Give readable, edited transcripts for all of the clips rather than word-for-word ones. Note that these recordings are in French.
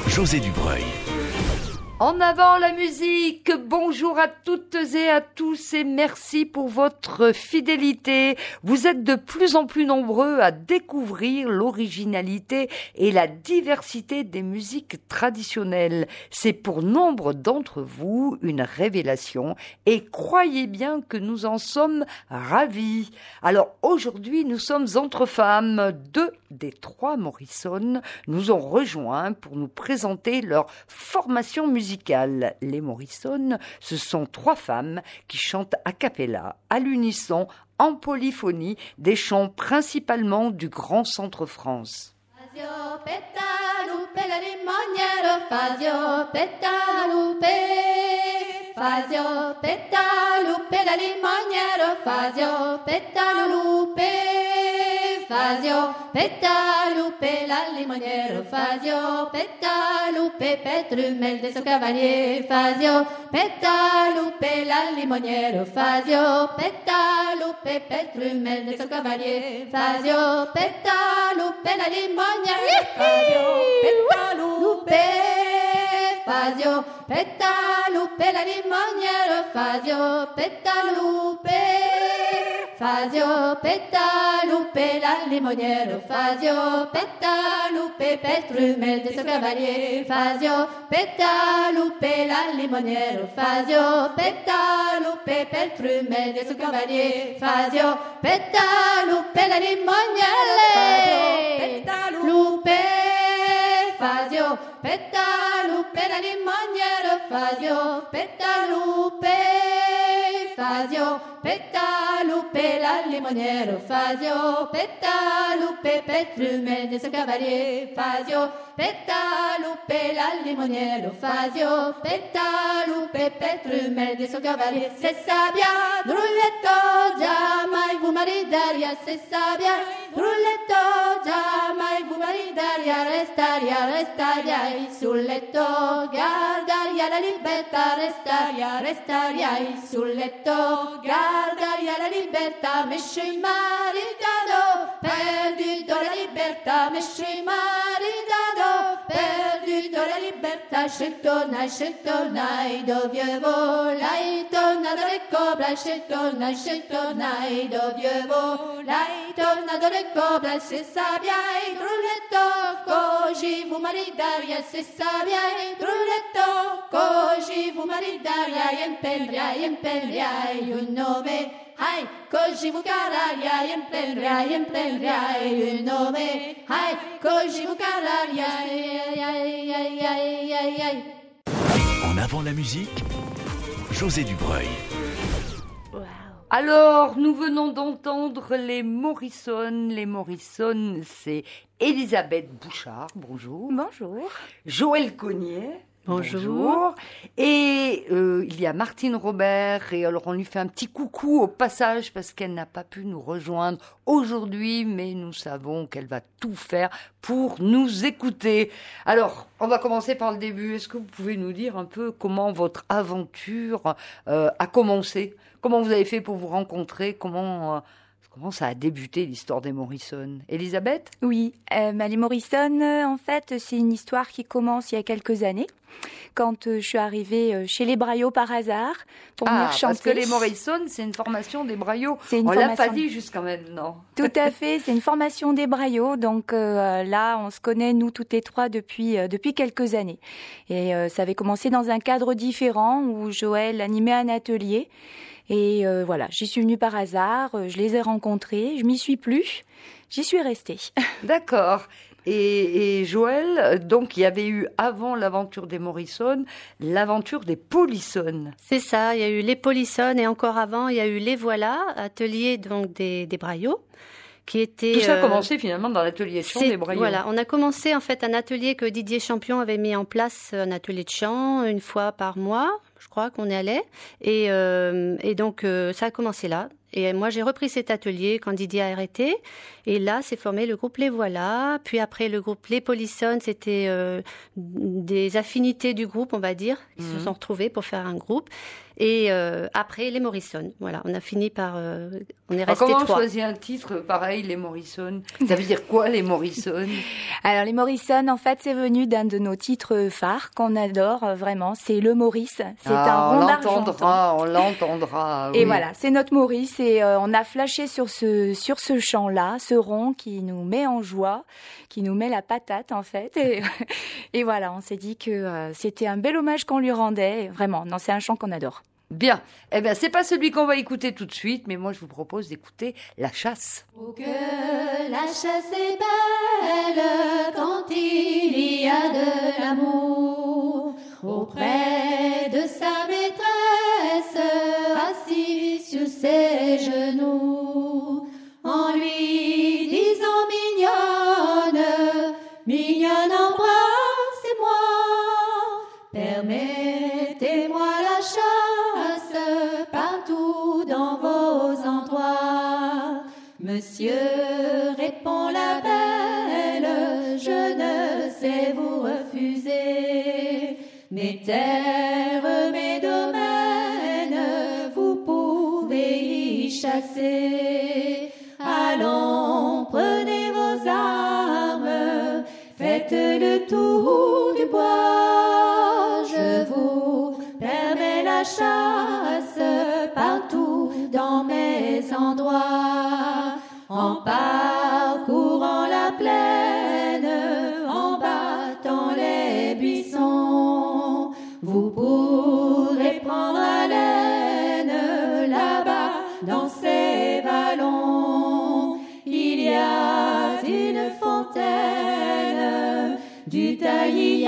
José Dubreuil. En avant la musique, bonjour à toutes et à tous et merci pour votre fidélité. Vous êtes de plus en plus nombreux à découvrir l'originalité et la diversité des musiques traditionnelles. C'est pour nombre d'entre vous une révélation et croyez bien que nous en sommes ravis. Alors aujourd'hui, nous sommes entre femmes. 2 des 3 Morrison nous ont rejoints pour nous présenter leur formation musicale. Les Morrison, ce sont 3 femmes qui chantent a cappella, à l'unisson, en polyphonie, des chants principalement du Grand Centre France. Fazio petalupe la limoniera, Fazio petalupe. Fazio petalupe la limoniera, Fazio petalupe. Fazio petalupe la limoniera, Fazio petalupe Petrumel de suo cavalier, Fazio petalupe la limoniera, Fazio petalupe Petrumel de suo cavalier, Fazio petalupe la limoniera, Fazio petalupe. Fazio petalupe la limoniera, Fazio petalupe. Fazio petalupe la limoniera, Fazio petalupe Petrumel de suo cavalier, Fazio petalupe la limoniera, Fazio petalupe Petrumel de suo cavalier, Fazio petalupe la limoniera, petalupe. Fazio petalupe la limoniera, Fazio petalupe. Fazio petalupe la limoniera, Fazio petalupe Petrumel de suo cavalier, Fazio petalupe la limoniera, Fazio petalupe Petrumel de suo cavalier. Se sabbia, drulletto, jamais vous maridaria, se sabbia, drulletto, jamais vous maridaria, restaria sul letto, guardaria la libertà, restaria sul letto, guardaria la libertà, me suis maritado, perduto la libertà, me suis maritado, perduto la libertà, sceltonai, dove volai, tornadore cobra, sceltonai, dove volai, tornadore cobra, se sabbiai, drulletto, così vous maridaria, se sabbiai, drulletto, così vous maridaria, impelriai un nome, ai, così vous cararia, impelriai un nome, ai, così vous cararia, ai. En avant la musique, José Dubreuil. Alors, nous venons d'entendre les Morrison. Les Morrison, c'est Elisabeth Bouchard, bonjour. Bonjour. Joël Cogniet. Bonjour. Et il y a Martine Robert, et alors on lui fait un petit coucou au passage parce qu'elle n'a pas pu nous rejoindre aujourd'hui, mais nous savons qu'elle va tout faire pour nous écouter. Alors, on va commencer par le début. Est-ce que vous pouvez nous dire un peu comment votre aventure a commencé ? Comment vous avez fait pour vous rencontrer ? Comment ça a débuté l'histoire des Morrison ? Elisabeth ? Oui, les Morrison, en fait, c'est une histoire qui commence il y a quelques années, quand je suis arrivée chez les Braillots par hasard pour venir chanter. Parce que les Morrison, c'est une formation des Braillots. On l'a pas dit jusqu'à maintenant. Tout à fait, c'est une formation des Braillots. Donc là, on se connaît, nous, toutes les 3, depuis quelques années. Et ça avait commencé dans un cadre différent où Joël animait un atelier. Et voilà, j'y suis venue par hasard, je les ai rencontrés, je m'y suis plu, j'y suis restée. D'accord. Et Joël, donc il y avait eu avant l'aventure des Morrison, l'aventure des Polisson. C'est ça, il y a eu les Polisson et encore avant, il y a eu les Voilà, atelier donc des Braillots. Qui était, tout ça a commencé finalement dans l'atelier de chant des Braillots. Voilà, on a commencé en fait un atelier que Didier Champion avait mis en place, un atelier de chant une fois par mois. Je crois qu'on y allait. Et donc, ça a commencé là. Et moi, j'ai repris cet atelier quand Didier a arrêté. Et là, s'est formé le groupe Les Voilà. Puis après, le groupe Les Polisson, c'était des affinités du groupe, on va dire, qui se sont retrouvés pour faire un groupe. Et après, les Morrison. Voilà, on a fini par... on est resté comment 3. on choisit un titre pareil, les Morrison? Ça veut dire quoi, les Morrison? Alors les Morrison, en fait, c'est venu d'un de nos titres phares qu'on adore vraiment. C'est le Maurice. C'est un rond d'argent. On l'entendra. Et oui. voilà, c'est notre Maurice. Et on a flashé sur ce chant-là, ce rond qui nous met en joie, qui nous met la patate en fait. Et voilà, on s'est dit que c'était un bel hommage qu'on lui rendait. Et vraiment, non, c'est un chant qu'on adore. Bien. Eh bien, c'est pas celui qu'on va écouter tout de suite, mais moi, je vous propose d'écouter La Chasse. Oh, que la chasse est belle quand il y a de l'amour auprès de sa maîtresse assis sur ses genoux en lui disant mignonne embrassez-moi, permettez-moi la chasse partout dans vos endroits. Monsieur, répond la belle, je ne sais vous refuser. Mes terres, mes domaines, vous pouvez y chasser. Allons, prenez vos armes, faites le tour du bois. Je vous permets la chasse partout dans mes endroits. En parcourant la plaine, en battant les buissons, vous pourrez prendre haleine là-bas dans ces vallons. Il y a une fontaine, du taillis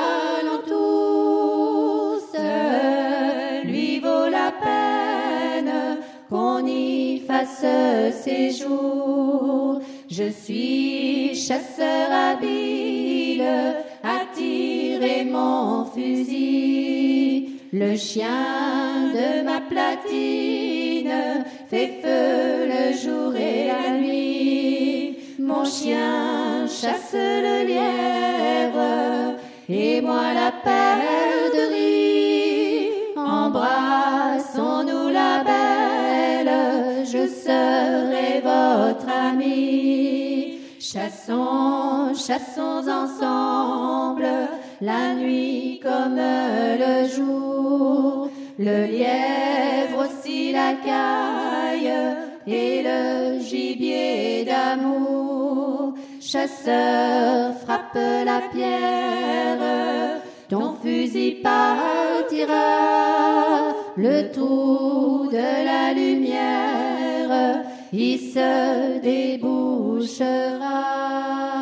alentour, seul lui vaut la peine qu'on y fasse séjour. Je suis chasseur habile à tirer mon fusil. Le chien de ma platine fait feu le jour et la nuit. Mon chien chasse le lièvre et moi la perdrix. Embrassons-nous la belle, je serai votre ami. Chassons, chassons ensemble, la nuit comme le jour. Le lièvre aussi la caille et le gibier d'amour. Chasseur, frappe la pierre, ton fusil partira. Le trou de la lumière, il se débouchera.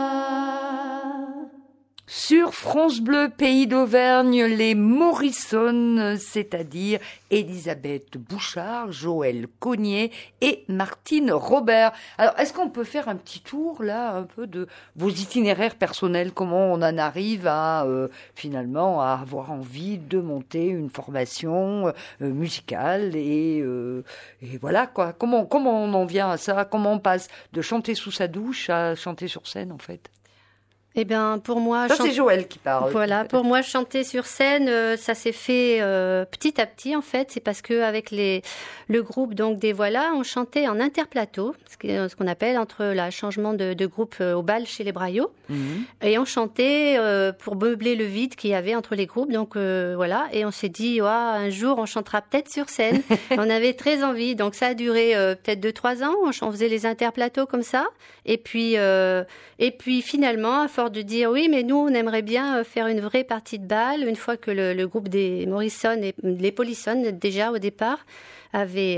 Sur France Bleu, Pays d'Auvergne, les Morrison, c'est-à-dire Elisabeth Bouchard, Joël Cogniet et Martine Robert. Alors, est-ce qu'on peut faire un petit tour, là, un peu de vos itinéraires personnels? Comment on en arrive à, finalement, à avoir envie de monter une formation musicale et voilà, quoi. Comment on en vient à ça? Comment on passe de chanter sous sa douche à chanter sur scène, en fait? Eh bien, pour moi... Ça, c'est Joël qui parle. Voilà, pour moi, chanter sur scène, ça s'est fait petit à petit, en fait. C'est parce qu'avec le groupe donc des Voilà, on chantait en interplateau, ce qu'on appelle entre le changement de groupe au bal chez les Braillots. Mmh. Et on chantait pour meubler le vide qu'il y avait entre les groupes. Donc, voilà. Et on s'est dit, un jour, on chantera peut-être sur scène. On avait très envie. Donc, ça a duré peut-être 2-3 ans. On faisait les interplateaux comme ça. Et puis finalement, à force de dire oui, mais nous, on aimerait bien faire une vraie partie de bal, une fois que le groupe des Morrison et les Polisson, déjà au départ, avait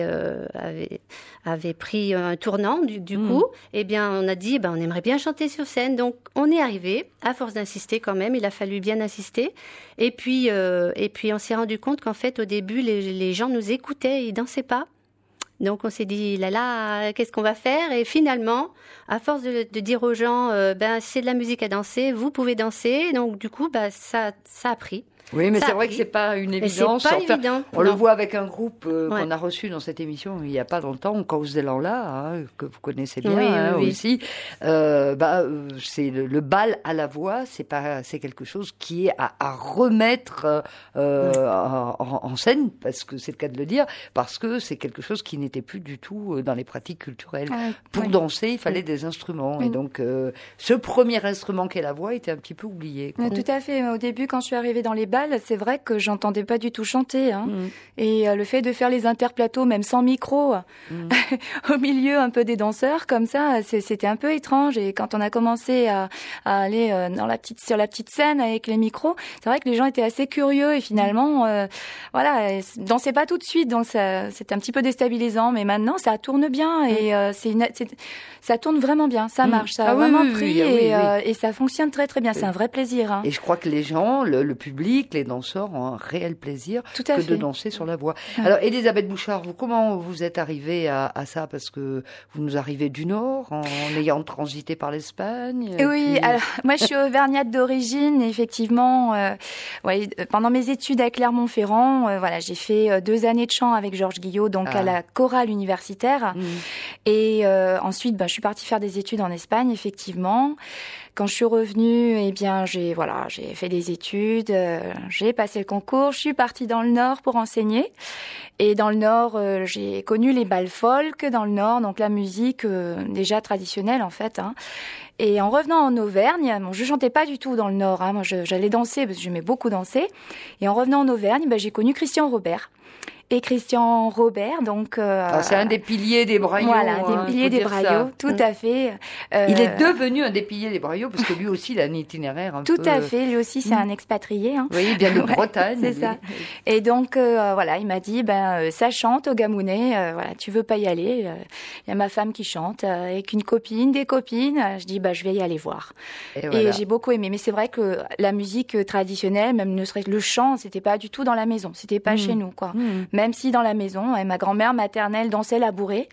pris un tournant du coup, eh bien, on a dit, on aimerait bien chanter sur scène. Donc, on est arrivé, à force d'insister quand même, il a fallu bien insister. Et puis on s'est rendu compte qu'en fait, au début, les gens nous écoutaient, ils dansaient pas. Donc, on s'est dit, là, qu'est-ce qu'on va faire? Et finalement, à force de dire aux gens, c'est de la musique à danser, vous pouvez danser. Donc, du coup, ça a pris. Oui, mais Ça c'est a vrai que pris. c'est pas une Et évidence. c'est pas Enfin, évident. on le non. voit avec un groupe Ouais. qu'on a reçu dans cette émission il y a pas longtemps, Cause Là, que vous connaissez bien Oui, oui. aussi. C'est le bal à la voix, c'est quelque chose qui est à remettre en scène, parce que c'est le cas de le dire, parce que c'est quelque chose qui n'était plus du tout dans les pratiques culturelles. Pour danser, il fallait des instruments, et donc ce premier instrument qu'est la voix était un petit peu oublié, quoi. Tout à fait. Au début, quand je suis arrivée dans les balles, c'est vrai que j'entendais pas du tout chanter. Et le fait de faire les interplateaux, même sans micro, au milieu un peu des danseurs, comme ça, c'était un peu étrange. Et quand on a commencé à aller sur la petite scène avec les micros, c'est vrai que les gens étaient assez curieux et finalement, dansaient pas tout de suite. Donc c'était un petit peu déstabilisant. Mais maintenant, ça tourne bien et ça tourne vraiment bien. Ça marche. Ça a vraiment pris et ça fonctionne très très bien. C'est un vrai plaisir. Et je crois que les gens, le public, les danseurs ont un réel plaisir de danser sur la voix. Alors, Elisabeth Bouchard, comment vous êtes arrivée à ça? Parce que vous nous arrivez du Nord, en ayant transité par l'Espagne. Oui, alors moi je suis auvergnate d'origine, effectivement. Pendant mes études à Clermont-Ferrand, j'ai fait 2 années de chant avec Georges Guillot, donc à la chorale universitaire. Et ensuite, je suis partie faire des études en Espagne, effectivement. Quand je suis revenue, j'ai fait des études, j'ai passé le concours, je suis partie dans le Nord pour enseigner. Et dans le Nord, j'ai connu les bals folk dans le Nord, donc la musique déjà traditionnelle en fait. Et en revenant en Auvergne, je chantais pas du tout dans le Nord. Moi, j'allais danser parce que j'aimais beaucoup danser. Et en revenant en Auvergne, j'ai connu Christian Robert. Et Christian Robert, donc... c'est un des piliers des Braillots. Voilà, un des piliers des Braillots, tout à fait. Il est devenu un des piliers des Braillots, parce que lui aussi, il a un itinéraire un peu... Tout à fait, lui aussi, c'est un expatrié. Oui, il vient de Bretagne. C'est ça. Et donc, il m'a dit, ça chante au Gamounet, tu veux pas y aller? Il y a ma femme qui chante, avec des copines. Je dis, je vais y aller voir. Et j'ai beaucoup aimé. Mais c'est vrai que la musique traditionnelle, même ne serait-ce le chant, c'était pas du tout dans la maison. C'était pas chez nous, quoi. Même si dans la maison, ma grand-mère maternelle dansait la bourrée,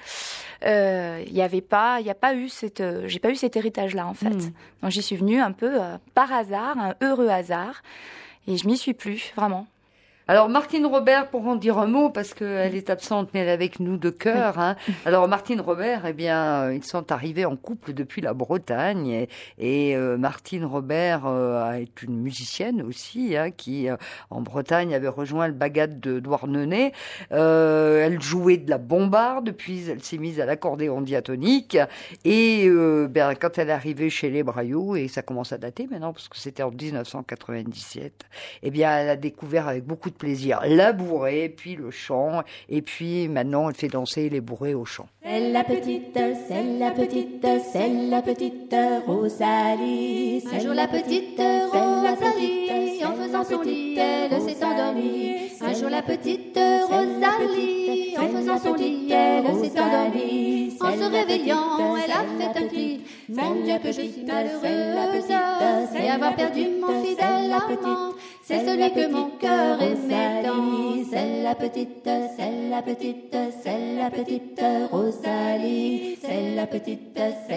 j'ai pas eu cet héritage-là en fait. Donc j'y suis venue un peu par hasard, un heureux hasard, et je m'y suis plu vraiment. Alors, Martine Robert, pour en dire un mot, parce qu'elle est absente, mais elle est avec nous de cœur. Alors, Martine Robert, ils sont arrivés en couple depuis la Bretagne. Et Martine Robert est une musicienne aussi, qui, en Bretagne, avait rejoint le Bagad de Douarnenez. Elle jouait de la bombarde, puis elle s'est mise à l'accordéon diatonique. Et quand elle est arrivée chez les Braillots, et ça commence à dater maintenant, parce que c'était en 1997, elle a découvert avec beaucoup de plaisir la bourrée, puis le chant, et puis maintenant elle fait danser les bourrées au chant. C'est la petite Rosalie. Un jour la petite Rosalie, en faisant son lit, elle s'est endormie. Un jour la petite Rosalie, en faisant son lit, elle s'est endormie. En se réveillant, elle a fait un cri. Mon Dieu que je suis malheureuse, c'est avoir perdu mon fidèle amant. C'est celui que mon cœur aimait tant. C'est la petite Rosalie. C'est la petite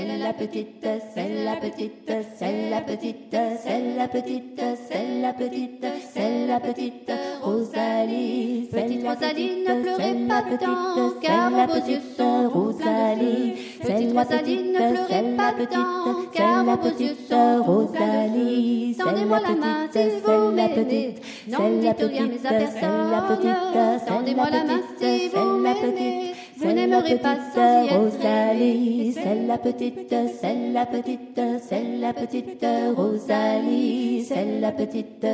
Rosalie. Petite Rosalie, ne pleurez pas tant, car vos beaux yeux sont Rosalie. Petite Rosalie, ne pleurez pas tant, car vos beaux yeux sont Rosalie. Tendez-moi la main si vous m'aimez, n'en dites rien mais à personne. Tendez-moi la main si vous m'aimez, vous n'aimerez pas sans y être Rosalie. C'est la petite Rosalie. C'est la petite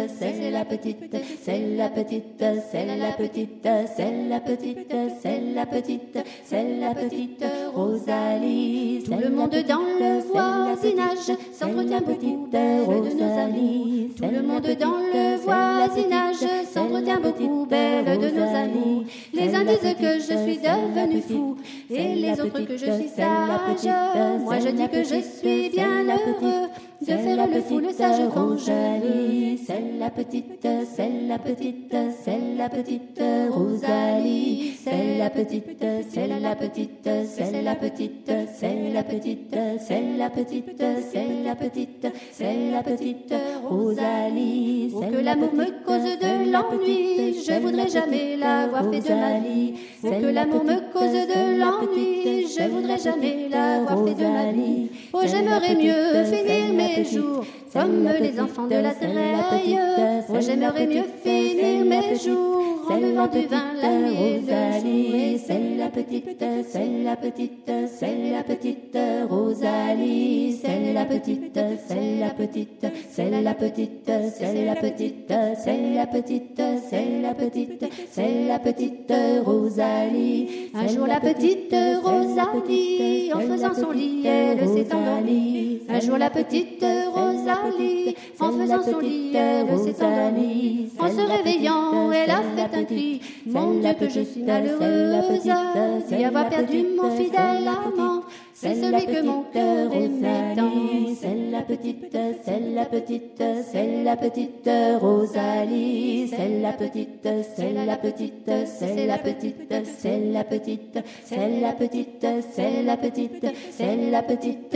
Rosalie. Tout le monde dans le voisinage s'entretient beaucoup belle de nos amours. Tout le monde dans le voisinage s'entretient beaucoup belle de nos amours. Les uns disent que je suis devenu fou et les autres que je suis sage. Moi je dis que je suis bien heureux de faire le fou, le sage Rosalie. c'est la petite, c'est la petite, c'est la petite Rosalie. C'est la petite, c'est la petite, c'est la petite, c'est la petite, c'est la petite, c'est la petite, c'est la petite Rosalie. Pour que l'amour me cause de l'ennui, je voudrais jamais l'avoir fait de mal. Pour que l'amour me cause de l'ennui, je voudrais jamais l'avoir fait de mal. Oh, j'aimerais mieux finir mes jours comme les enfants de la treille. Oh, j'aimerais mieux finir mes jours en buvant du vin la nuit de jour. C'est la petite, c'est la petite, c'est la petite Rosalie. C'est la petite, c'est la petite, c'est la petite, c'est la petite, c'est la petite, c'est la petite, c'est la petite Rosalie. Un jour la petite Rosalie, en faisant son lit, elle s'est endormie. Un jour la petite Rosalie, en faisant son lit, elle s'est endormie. En se réveillant, elle a fait un cri. Mon Dieu que je suis malheureuse d'y avoir perdu mon fidèle amant. C'est celui que mon cœur aimait tant. C'est la petite, c'est la petite, c'est la petite Rosalie. C'est la petite, c'est la petite, c'est la petite, c'est la petite, c'est la petite, c'est la petite, c'est la petite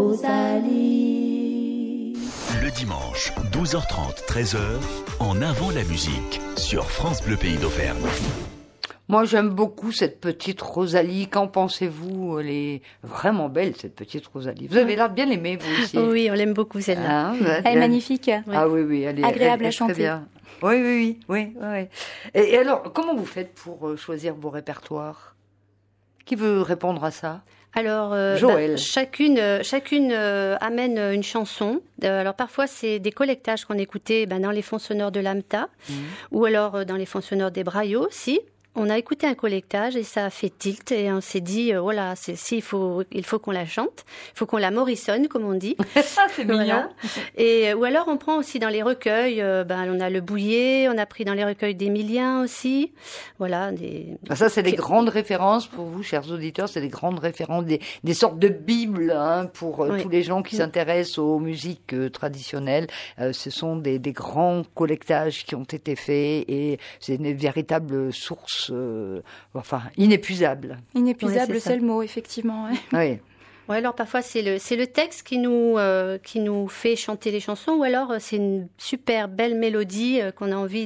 Rosalie. Le dimanche, 12h30, 13h, en avant la musique, sur France Bleu Pays d'Auvergne. Moi, j'aime beaucoup cette petite Rosalie. Qu'en pensez-vous? Elle est vraiment belle, cette petite Rosalie. Vous avez l'air de bien l'aimer, vous aussi. Oui, on l'aime beaucoup celle-là. Elle est magnifique. Ah oui, oui, elle est agréable à très chanter. bien. Oui. Et alors, comment vous faites pour choisir vos répertoires? Qui veut répondre à ça? Alors, Joël. chacune amène une chanson. Alors parfois c'est des collectages qu'on écoutait dans les fonds sonores de l'AMTA ou alors dans les fonds sonores des Braillots aussi. On a écouté un collectage et ça a fait tilt et on s'est dit voilà, il faut qu'on la chante, il faut qu'on la morissonne comme on dit. C'est mignon. Voilà. Et ou alors on prend aussi dans les recueils, on a le Bouillet, on a pris dans les recueils d'Emilien aussi. Voilà, ça c'est des grandes références pour vous, chers auditeurs, c'est des grandes références, des sortes de bibles pour tous les gens qui s'intéressent aux musiques traditionnelles. Ce sont des grands collectages qui ont été faits et c'est une véritable source inépuisable. Inépuisable, c'est le mot, effectivement. Oui. Ouais, alors parfois c'est le texte qui nous fait chanter les chansons, ou alors c'est une super belle mélodie qu'on a envie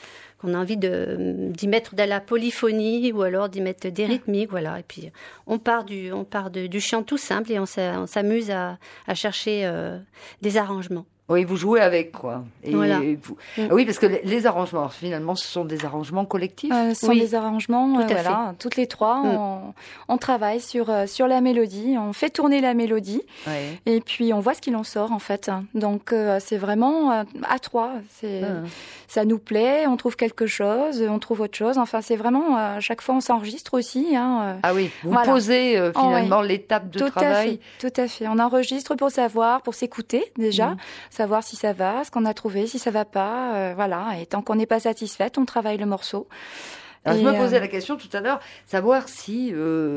d'y mettre de la polyphonie, ou alors d'y mettre des rythmiques, voilà. Et puis on part du chant tout simple et on s'amuse à chercher des arrangements. Oui, vous jouez avec, quoi. Et voilà. Oui, parce que les arrangements, finalement, ce sont des arrangements collectifs. Ce sont des arrangements, tout à fait. Toutes les trois, on travaille sur la mélodie, on fait tourner la mélodie, et puis on voit ce qu'il en sort, en fait. Donc, c'est vraiment à trois. Ça nous plaît, on trouve quelque chose, on trouve autre chose. Enfin, c'est vraiment, à chaque fois, on s'enregistre aussi. Ah oui, vous posez finalement l'étape de travail. Tout à fait. On enregistre pour savoir, pour s'écouter déjà, savoir si ça va, ce qu'on a trouvé, si ça va pas, voilà. Et tant qu'on n'est pas satisfaite, on travaille le morceau. Alors, je me posais la question tout à l'heure, savoir si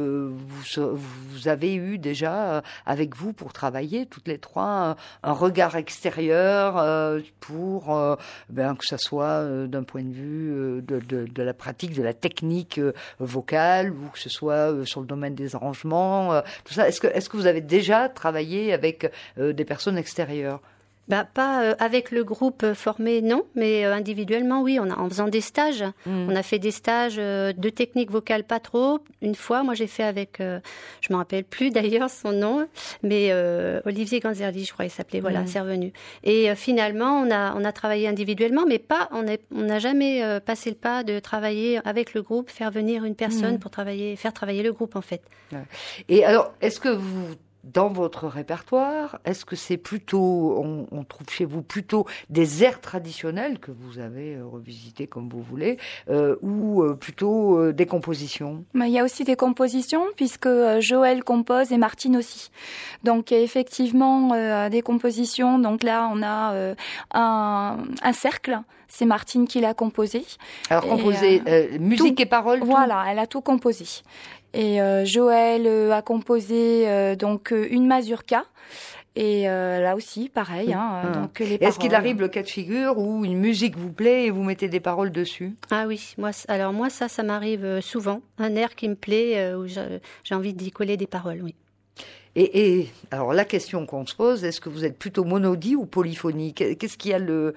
vous avez eu déjà avec vous pour travailler toutes les trois un regard extérieur pour que ça soit d'un point de vue de la pratique, de la technique vocale, ou que ce soit sur le domaine des arrangements, tout ça. Est-ce que vous avez déjà travaillé avec des personnes extérieures? Pas avec le groupe formé, non, mais individuellement, oui. En faisant des stages. On a fait des stages de technique vocale, pas trop. Une fois, moi, j'ai fait avec, je me rappelle plus d'ailleurs son nom, mais Olivier Ganzerli, je crois, il s'appelait. Voilà, c'est revenu. Et finalement, on a travaillé individuellement, mais on n'a jamais passé le pas de travailler avec le groupe, faire venir une personne pour faire travailler le groupe, en fait. Et alors, est-ce que dans votre répertoire, est-ce que c'est plutôt, on trouve chez vous plutôt des airs traditionnels que vous avez revisités comme vous voulez, ou plutôt des compositions? Il y a aussi des compositions, puisque Joël compose et Martine aussi. Donc il y a effectivement des compositions. Donc là, on a un cercle. C'est Martine qui l'a composé. Alors composé, musique et paroles. Voilà, elle a tout composé. Et Joël a composé donc une mazurka Et là aussi, pareil. Donc, les Est-ce qu'il arrive le cas de figure où une musique vous plaît et vous mettez des paroles dessus? Ah oui, moi ça m'arrive souvent. Un air qui me plaît, où j'ai envie d'y coller des paroles, oui. Et alors la question qu'on se pose, est-ce que vous êtes plutôt monodie ou polyphonie? Qu'est-ce qui a le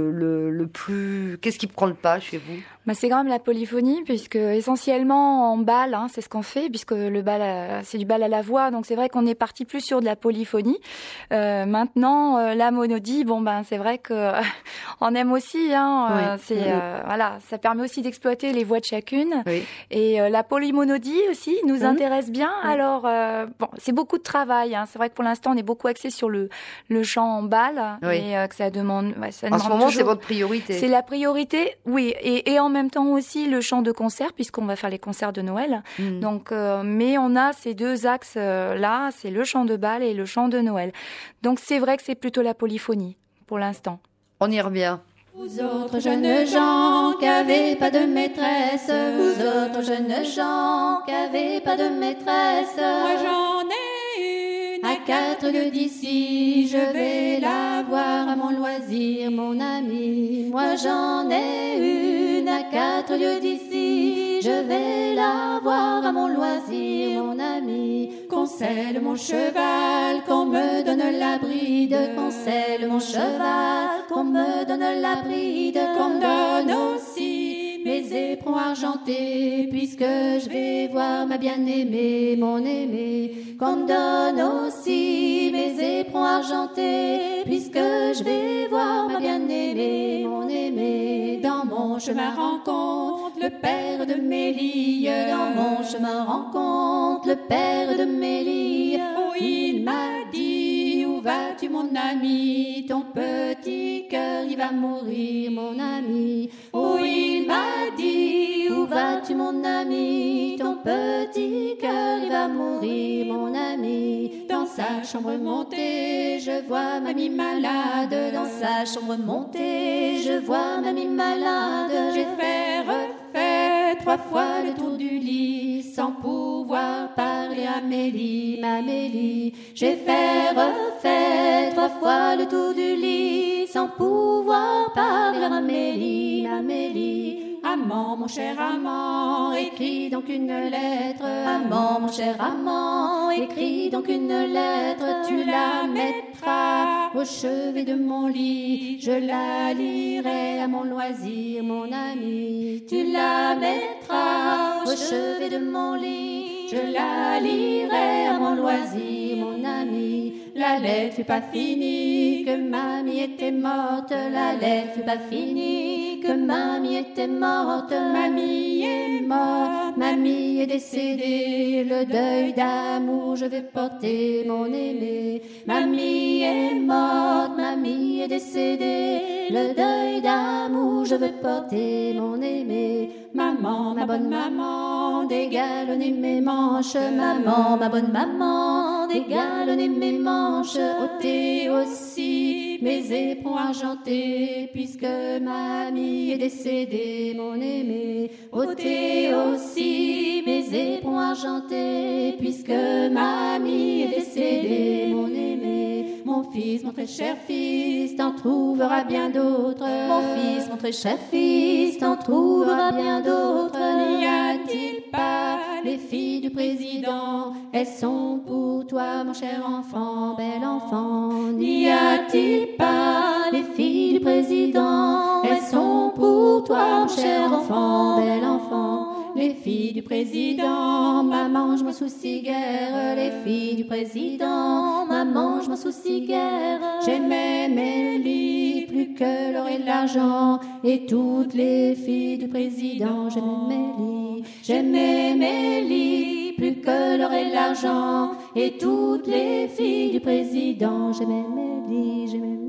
plus, qu'est-ce qui prend le pas chez vous? C'est quand même la polyphonie, puisque essentiellement en bal, c'est ce qu'on fait, puisque le bal, c'est du bal à la voix, donc c'est vrai qu'on est parti plus sur de la polyphonie. Maintenant, la monodie, c'est vrai que on aime aussi, oui. Voilà, ça permet aussi d'exploiter les voix de chacune. Oui. Et la polymonodie aussi nous intéresse bien. Oui. Alors, c'est beaucoup de travail. C'est vrai que pour l'instant, on est beaucoup axé sur le chant en bal, oui. Et que ça demande. Ça en ce moment, c'est votre priorité. C'est la priorité, oui, et en même temps aussi le chant de concert, puisqu'on va faire les concerts de Noël. Donc, mais on a ces deux axes là, c'est le chant de bal et le chant de Noël. Donc c'est vrai que c'est plutôt la polyphonie pour l'instant. On y revient. Vous autres jeunes gens qui n'avez pas de maîtresse, vous autres jeunes gens qui n'avez pas de maîtresse, moi j'en ai une à 4 lieues d'ici, je vais la voir à mon loisir, mon ami. Moi j'en ai une à 4 lieues d'ici, je vais la voir à mon loisir, mon ami. Qu'on selle mon cheval, qu'on me donne la bride, qu'on selle mon cheval, qu'on me donne la bride, qu'on me donne aussi mes éperons argentés, puisque je vais voir ma bien-aimée, mon aimé. Qu'on me donne aussi mes éperons argentés, puisque je vais voir ma bien-aimée, mon aimé. Dans mon chemin rencontre le père de Mélie, dans mon chemin rencontre le père de Mélie. Oh, il m'a dit, où vas-tu mon ami? Ton petit cœur il va mourir, mon ami. Oh, il m'a dit, où vas-tu mon ami? Ton petit cœur il va mourir, mon ami. Dans sa chambre montée, je vois mamie malade. Dans sa chambre montée, je vois mamie malade. J'ai fait refait 3 fois le tour du lit, sans pouvoir parler à Mélie, ma Mélie. J'ai fait refait 3 fois le tour du lit, sans pouvoir parler à Mélie, ma Mélie. Amant, mon cher amant, écris donc une lettre. Amant, mon cher amant, écris donc une lettre. Tu la mettras au chevet de mon lit, je la lirai à mon loisir, mon ami. Tu la mettras au chevet de mon lit, je la lirai à mon loisir, mon ami. La lettre fut pas finie, que mamie était morte. La lettre fut pas finie, que mamie était morte. Mamie est morte, mamie est décédée. Le deuil d'amour je vais porter, mon aimé. Mamie est morte, mamie est décédée. Le deuil d'amour je vais porter, mon aimé. Maman, ma bonne maman, dégalonnez mes manches. Maman, ma bonne maman, dégalonnez mes manches. Ôtez aussi mes éperons argentés, puisque mamie est décédée, mon aimé. Ôtez aussi mes éperons argentés, puisque mamie est décédée, mon aimé. Mon fils, mon très cher fils, t'en trouveras bien d'autres. Mon fils, mon très cher fils, t'en trouveras bien d'autres. N'y a-t-il pas les filles du président? Elles sont pour toi, mon cher enfant, bel enfant. N'y a-t-il pas les filles du président? Elles sont pour toi, mon cher enfant, bel enfant. Les filles du président, maman, je m'en soucie guère. Les filles du président, maman, je m'en soucie guère. J'aimais Mélie plus que l'or et l'argent, et toutes les filles du président. J'aimais Mélie, j'aimais Mélie plus que l'or et l'argent, et toutes les filles du président. J'aimais Mélie, j'aimais Mélie.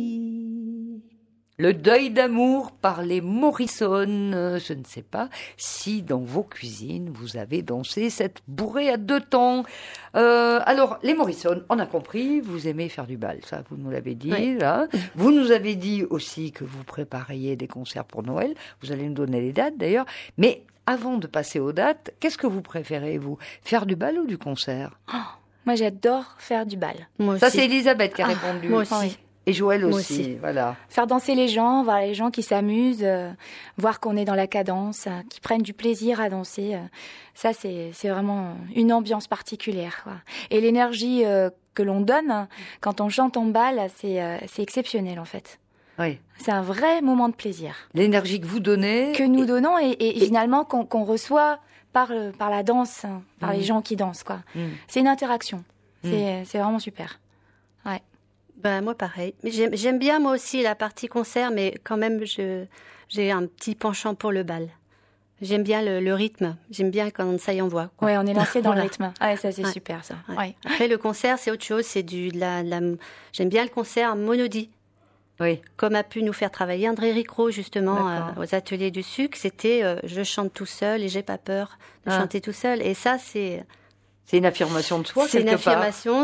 Le deuil d'amour par les Morrison. Je ne sais pas si dans vos cuisines vous avez dansé cette bourrée à 2 temps. Alors, les Morrison, on a compris, vous aimez faire du bal, ça vous nous l'avez dit. Oui. Là. Vous nous avez dit aussi que vous prépariez des concerts pour Noël. Vous allez nous donner les dates d'ailleurs. Mais avant de passer aux dates, qu'est-ce que vous préférez, vous? Faire du bal ou du concert? Moi, j'adore faire du bal. Moi aussi. Ça, c'est Elisabeth qui a répondu. Moi aussi. Oui. Et Joël Moi aussi, aussi. voilà. Faire danser les gens, voir les gens qui s'amusent, voir qu'on est dans la cadence, qui prennent du plaisir à danser. Ça, c'est vraiment une ambiance particulière, quoi. Et l'énergie que l'on donne quand on chante en bal, c'est exceptionnel, en fait. Oui. C'est un vrai moment de plaisir L'énergie que vous donnez. que nous donnons et finalement qu'on reçoit par la danse, par les gens qui dansent, quoi. C'est une interaction. C'est vraiment super. Ouais. Ben, moi, pareil. Mais j'aime bien, moi aussi, la partie concert, mais quand même, j'ai un petit penchant pour le bal. J'aime bien le rythme. J'aime bien quand ça y envoie, quoi. Ouais, on est lancé dans Voilà. le rythme. Ouais, ça, c'est Ouais. super, ça. Ouais. Ouais. Après, le concert, c'est autre chose. C'est j'aime bien le concert en monodie. Oui. Comme a pu nous faire travailler André Ricro, justement, D'accord. aux ateliers du sucre. C'était je chante tout seul et j'ai pas peur de chanter tout seul. Et ça, c'est une affirmation de soi, une quelque part. affirmation.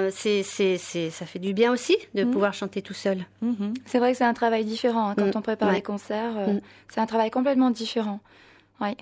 Ça fait du bien aussi de pouvoir chanter tout seul. Mhm. C'est vrai que c'est un travail différent. Hein. Quand on prépare Ouais. les concerts, c'est un travail complètement différent. Ouais.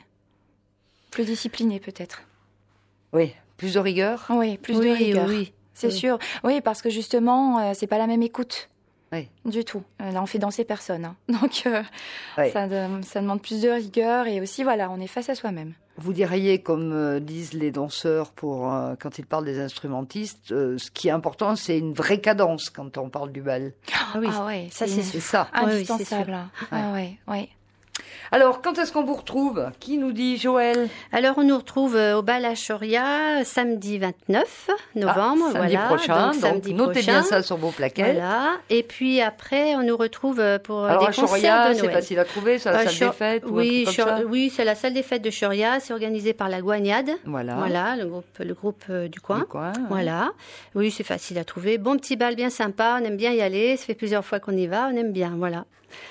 Plus discipliné, peut-être. Oui. Plus de rigueur. Oui, plus de rigueur. Oui. C'est Oui. sûr. Oui, parce que justement, c'est pas la même écoute. Oui. Du tout. Là, on fait danser personne. Hein. Donc, Oui. ça demande plus de rigueur. Et aussi, voilà, on est face à soi-même. Vous diriez, comme disent les danseurs quand ils parlent des instrumentistes, ce qui est important, c'est une vraie cadence quand on parle du bal. Ah oui. Ah ouais, Ça, c'est c'est C'est ça. Oui, oui, c'est indispensable. sûr. Ah ouais, ouais. Alors, quand est-ce qu'on vous retrouve? Qui nous dit, Joël? Alors, on nous retrouve au bal à Choria samedi 29 novembre. Samedi voilà. prochain. Donc, Donc, samedi notez prochain. bien ça sur vos plaquettes. Voilà. Et puis après, on nous retrouve pour Alors, des à concerts Choria, de c'est Noël. facile à trouver, c'est la salle des fêtes ou un oui, truc comme ça? oui, c'est la salle des fêtes de Choria. C'est organisé par la Guagnade. Voilà. Voilà, le groupe du coin. Du coin, ouais. Voilà. Oui, c'est facile à trouver. Bon petit bal bien sympa. On aime bien y aller. Ça fait plusieurs fois qu'on y va. On aime bien. Voilà.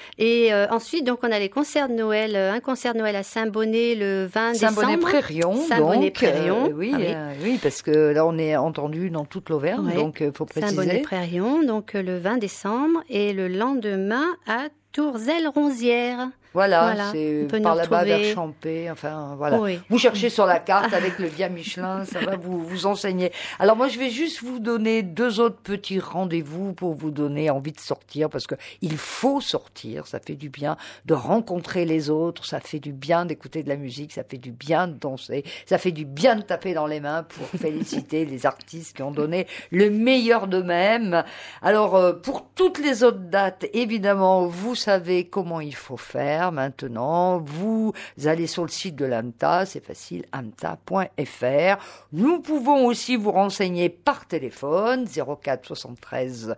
Et ensuite, donc, on a les concerts de Noël. Un concert de Noël à Saint-Bonnet le 20 décembre. Saint-Bonnet-Prérion, Saint-Bonnet-Prérion. oui, Ah oui. oui, parce que là, on est entendu dans toute l'Auvergne, Ouais. donc il faut préciser. Saint-Bonnet-Prérion, donc le 20 décembre. Et le lendemain à Tourzel-Ronzière. Voilà, On c'est peut nous par là-bas retrouver. vers Champé, enfin voilà. Oui. Vous cherchez sur la carte avec le Via Michelin, ça va vous enseigner. Alors moi, je vais juste vous donner 2 autres petits rendez-vous pour vous donner envie de sortir, parce que il faut sortir, ça fait du bien de rencontrer les autres, ça fait du bien d'écouter de la musique, ça fait du bien de danser, ça fait du bien de taper dans les mains pour féliciter les artistes qui ont donné le meilleur d'eux-mêmes. Alors, pour toutes les autres dates, évidemment, vous savez comment il faut faire maintenant. Vous allez sur le site de l'AMTA, c'est facile, amta.fr. Nous pouvons aussi vous renseigner par téléphone, 04 73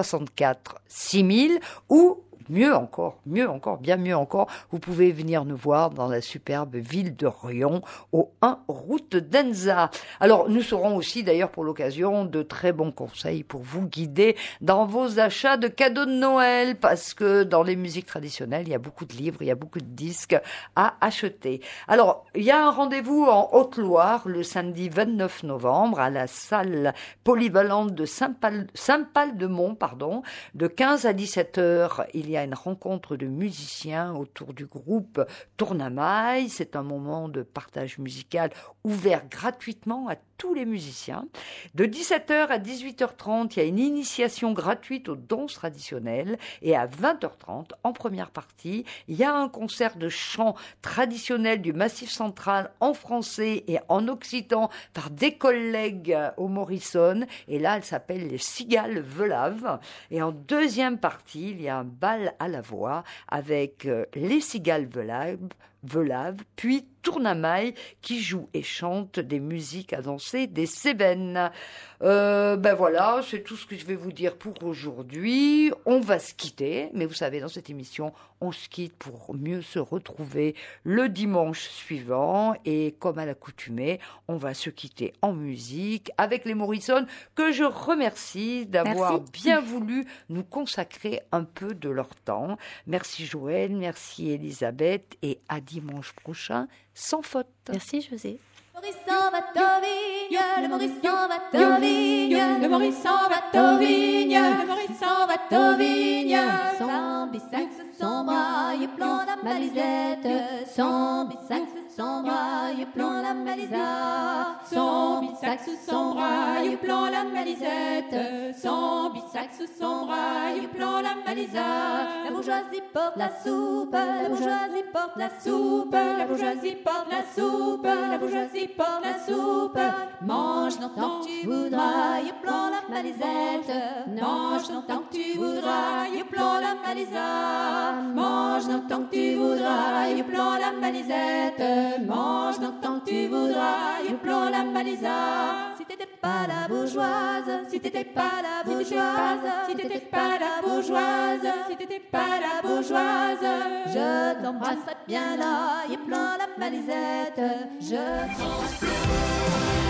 64 6000, ou mieux encore, bien mieux encore, vous pouvez venir nous voir dans la superbe ville de Rion, au 1 route d'Enza. Alors, nous serons aussi, d'ailleurs, pour l'occasion, de très bons conseils pour vous guider dans vos achats de cadeaux de Noël, parce que dans les musiques traditionnelles, il y a beaucoup de livres, il y a beaucoup de disques à acheter. Alors, il y a un rendez-vous en Haute-Loire le samedi 29 novembre à la salle polyvalente de Saint-Pal-de-Mont, de 15 à 17 heures. Il y a une rencontre de musiciens autour du groupe Tournamaille. C'est un moment de partage musical ouvert gratuitement à tous les musiciens. De 17h à 18h30, il y a une initiation gratuite aux danses traditionnelles. Et à 20h30, en première partie, il y a un concert de chant traditionnel du Massif central en français et en occitan par des collègues au Morrison. Et là, elle s'appelle les Cigales Velaves. Et en deuxième partie, il y a un bal à la voix avec les Cigales Velaves, puis Tournamaille qui joue et chante des musiques à danser des Cévennes. Ben voilà, c'est tout ce que je vais vous dire pour aujourd'hui. On va se quitter, mais vous savez, dans cette émission, on se quitte pour mieux se retrouver le dimanche suivant. Et comme à l'accoutumée, on va se quitter en musique avec les Morrison, que je remercie d'avoir bien voulu nous consacrer un peu de leur temps. Merci Joël, merci Elisabeth, et à dimanche prochain, sans faute. Merci José. Morisson va au vigne, le Morisson va au vigne, Le Morisson va au vigne, le Morisson va au vigne. son bisax, son bras, et plan la malisette, son bisax, son bras, il plan la Malisa. Son bisac sous son bras, il plan la Malisette. Son bisac sous son bras, il plan la Malisa. La bourgeoisie porte la soupe, la bourgeoisie porte la soupe, la bourgeoisie porte la soupe, la bourgeoisie porte la soupe. Mange longtemps que tu voudras, il plan la Malisette. Mange longtemps que tu voudras, il plan la Malisa. Mange longtemps que tu voudras, il plan la Malisette. Mange longtemps que tu voudras, il plan la Malisa. Si t'étais pas la bourgeoise, si t'étais pas la bourgeoise, si t'étais pas la bourgeoise, si t'étais pas la bourgeoise, je t'embrasserais bien là, il plan la Malisette. Je t'embrasserais.